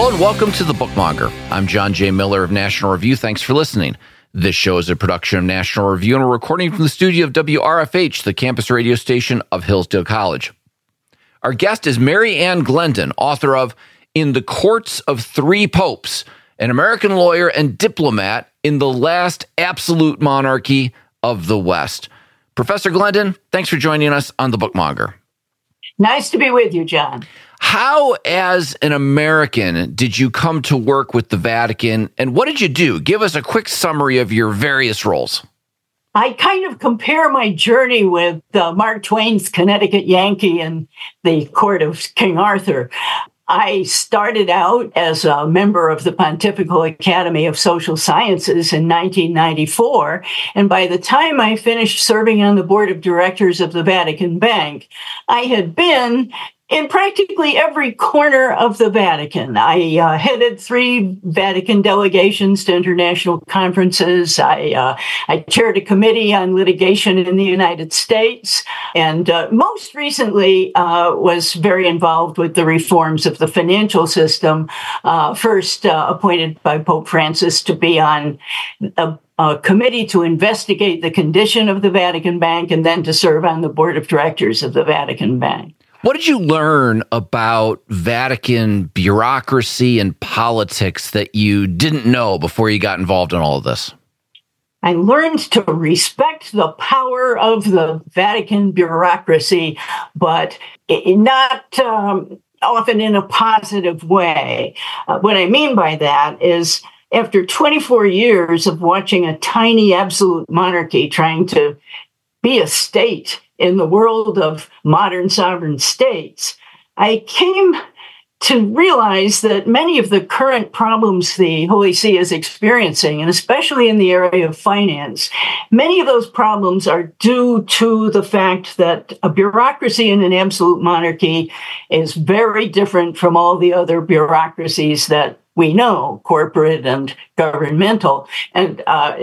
Hello and welcome to The Bookmonger. I'm John J. Miller of National Review. Thanks for listening. This show is a production of National Review and a recording from the studio of WRFH, the campus radio station of Hillsdale College. Our guest is Mary Ann Glendon, author of In the Courts of Three Popes, an American lawyer and diplomat in the last absolute monarchy of the West. Professor Glendon, thanks for joining us on The Bookmonger. Nice to be with you, John. How, as an American, did you come to work with the Vatican, and what did you do? Give us a quick summary of your various roles. I kind of compare my journey with Mark Twain's Connecticut Yankee and the court of King Arthur. I started out as a member of the Pontifical Academy of Social Sciences in 1994, and by the time I finished serving on the board of directors of the Vatican Bank, I had been in practically every corner of the Vatican. I headed 3 Vatican delegations to international conferences. I chaired a committee on litigation in the United States, and most recently was very involved with the reforms of the financial system, first appointed by Pope Francis to be on a committee to investigate the condition of the Vatican Bank, and then to serve on the board of directors of the Vatican Bank. What did you learn about Vatican bureaucracy and politics that you didn't know before you got involved in all of this? I learned to respect the power of the Vatican bureaucracy, but not often in a positive way. What I mean by that is, after 24 years of watching a tiny absolute monarchy trying to be a state in the world of modern sovereign states, I came to realize that many of the current problems the Holy See is experiencing, and especially in the area of finance, many of those problems are due to the fact that a bureaucracy in an absolute monarchy is very different from all the other bureaucracies that we know, corporate and governmental. And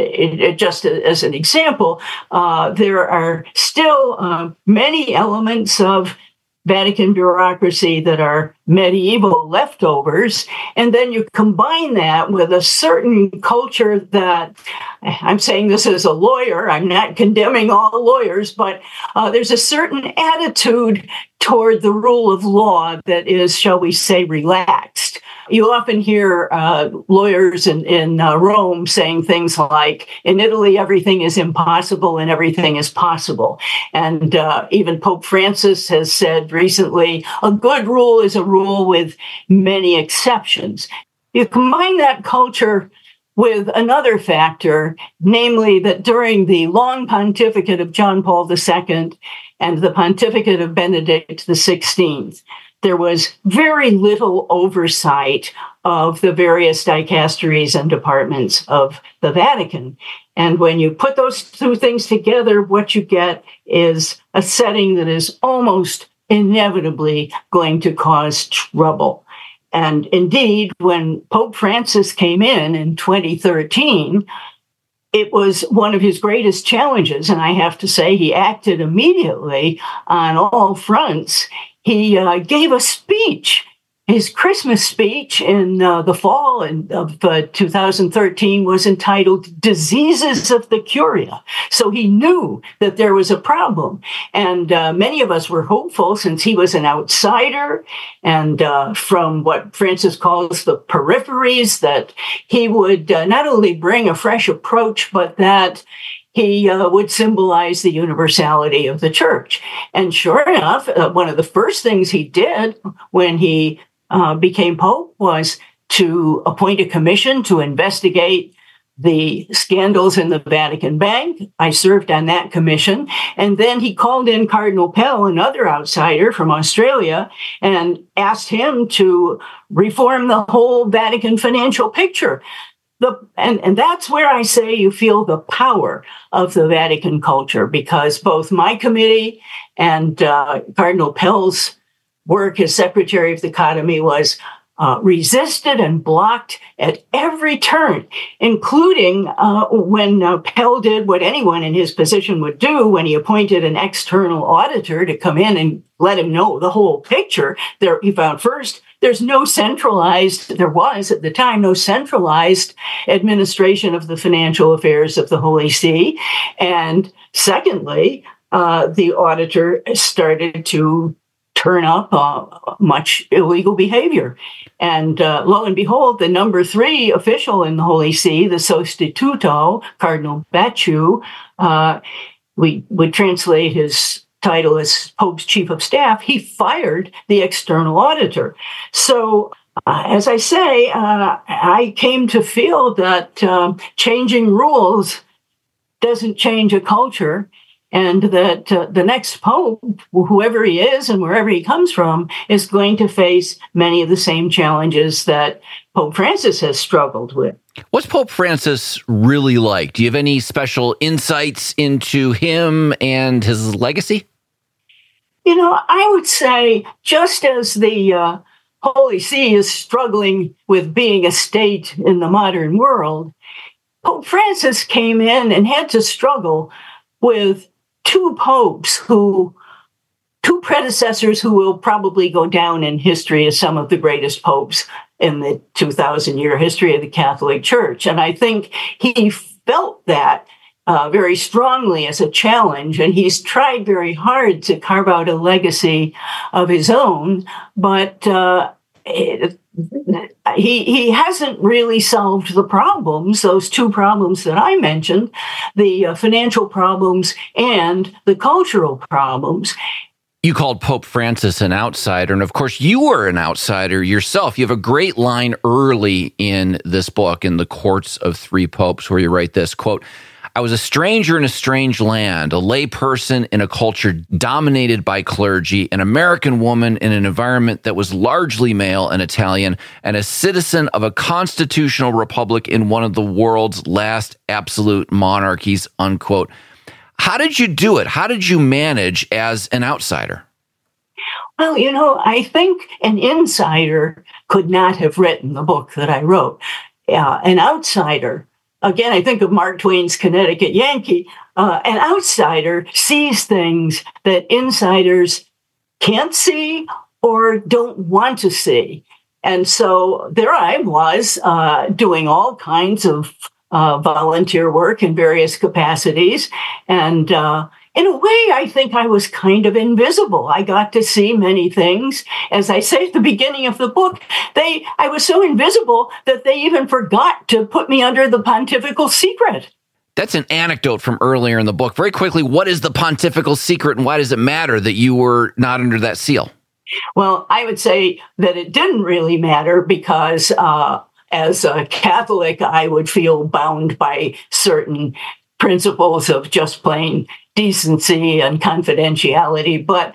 just as an example, there are still many elements of Vatican bureaucracy that are medieval leftovers. And then you combine that with a certain culture that, I'm saying this as a lawyer, I'm not condemning all lawyers, but there's a certain attitude toward the rule of law that is, shall we say, relaxed. You often hear lawyers in Rome saying things like, in Italy, everything is impossible and everything is possible. And even Pope Francis has said recently, a good rule is a rule with many exceptions. You combine that culture with another factor, namely that during the long pontificate of John Paul II and the pontificate of Benedict XVI, there was very little oversight of the various dicasteries and departments of the Vatican. And when you put those 2 things together, what you get is a setting that is almost inevitably going to cause trouble. And indeed, when Pope Francis came in 2013, it was one of his greatest challenges. And I have to say, he acted immediately on all fronts. He gave a speech. His Christmas speech in the fall of 2013 was entitled Diseases of the Curia. So he knew that there was a problem. And many of us were hopeful, since he was an outsider and from what Francis calls the peripheries, that he would not only bring a fresh approach, but that he would symbolize the universality of the church. And sure enough, one of the first things he did when he became Pope was to appoint a commission to investigate the scandals in the Vatican Bank. I served on that commission. And then he called in Cardinal Pell, another outsider from Australia, and asked him to reform the whole Vatican financial picture. And that's where I say you feel the power of the Vatican culture, because both my committee and Cardinal Pell's work as Secretary of the Academy was resisted and blocked at every turn, including when Pell did what anyone in his position would do when he appointed an external auditor to come in and let him know the whole picture. He found first There was at the time no centralized administration of the financial affairs of the Holy See. And secondly, the auditor started to turn up much illegal behavior. And lo and behold, the number 3 official in the Holy See, the Sostituto, Cardinal Becciu, we would translate his title as Pope's Chief of Staff, he fired the external auditor. So, as I say, I came to feel that changing rules doesn't change a culture, and that the next pope, whoever he is and wherever he comes from, is going to face many of the same challenges that Pope Francis has struggled with. What's Pope Francis really like? Do you have any special insights into him and his legacy? I would say just as the Holy See is struggling with being a state in the modern world, Pope Francis came in and had to struggle with two predecessors who will probably go down in history as some of the greatest popes in the 2,000-year history of the Catholic Church. And I think he felt that very strongly as a challenge, and he's tried very hard to carve out a legacy of his own, but he hasn't really solved the problems, those two problems that I mentioned, the financial problems and the cultural problems. You called Pope Francis an outsider, and of course you were an outsider yourself. You have a great line early in this book, in The Courts of Three Popes, where you write this, quote, "I was a stranger in a strange land, a lay person in a culture dominated by clergy, an American woman in an environment that was largely male and Italian, and a citizen of a constitutional republic in one of the world's last absolute monarchies," unquote. How did you do it? How did you manage as an outsider? Well, I think an insider could not have written the book that I wrote. An outsider, again, I think of Mark Twain's Connecticut Yankee, an outsider sees things that insiders can't see or don't want to see. And so there I was doing all kinds of volunteer work in various capacities. And in a way, I think I was kind of invisible. I got to see many things. As I say at the beginning of the book, I was so invisible that they even forgot to put me under the pontifical secret. That's an anecdote from earlier in the book. Very quickly, what is the pontifical secret and why does it matter that you were not under that seal? Well, I would say that it didn't really matter because as a Catholic, I would feel bound by certain principles of just plain decency and confidentiality. But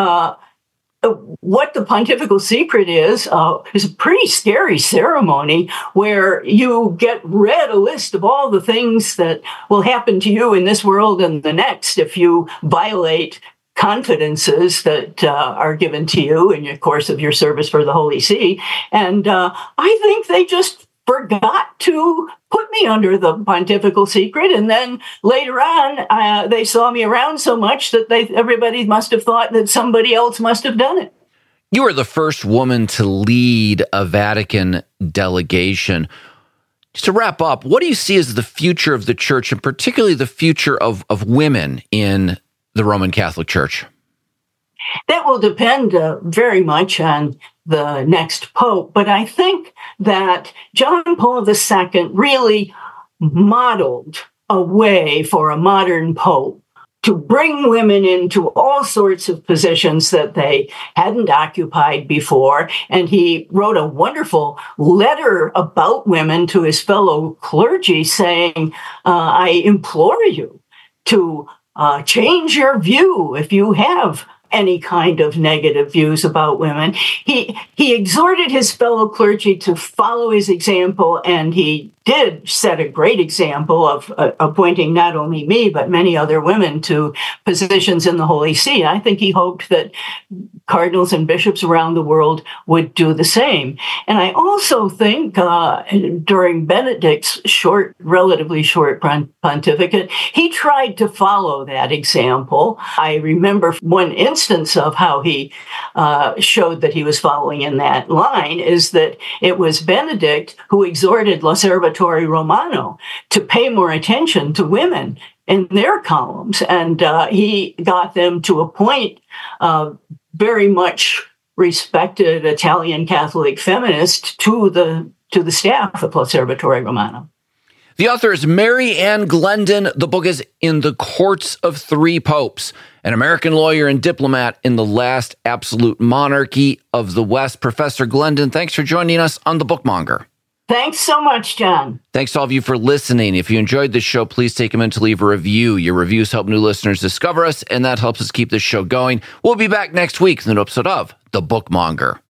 what the pontifical secret is a pretty scary ceremony where you get read a list of all the things that will happen to you in this world and the next if you violate confidences that are given to you in the course of your service for the Holy See. And I think they just forgot to put me under the pontifical secret. And then later on, they saw me around so much that everybody must have thought that somebody else must have done it. You were the first woman to lead a Vatican delegation. Just to wrap up, what do you see as the future of the church, and particularly the future of women in the Roman Catholic Church? That will depend very much on the next pope, but I think that John Paul II really modeled a way for a modern pope to bring women into all sorts of positions that they hadn't occupied before. And he wrote a wonderful letter about women to his fellow clergy saying, I implore you to change your view if you have any kind of negative views about women. He exhorted his fellow clergy to follow his example, and he did set a great example of appointing not only me, but many other women to positions in the Holy See. I think he hoped that cardinals and bishops around the world would do the same. And I also think during Benedict's relatively short pontificate, he tried to follow that example. I remember one instance of how he showed that he was following in that line is that it was Benedict who exhorted L'Osservatore Romano to pay more attention to women in their columns. And he got them to appoint very much respected Italian Catholic feminist to the staff of L'Osservatore Romano. The author is Mary Ann Glendon. The book is In the Courts of Three Popes, an American lawyer and diplomat in the last absolute monarchy of the West. Professor Glendon, thanks for joining us on The Bookmonger. Thanks so much, John. Thanks to all of you for listening. If you enjoyed this show, please take a minute to leave a review. Your reviews help new listeners discover us, and that helps us keep this show going. We'll be back next week with an episode of The Bookmonger.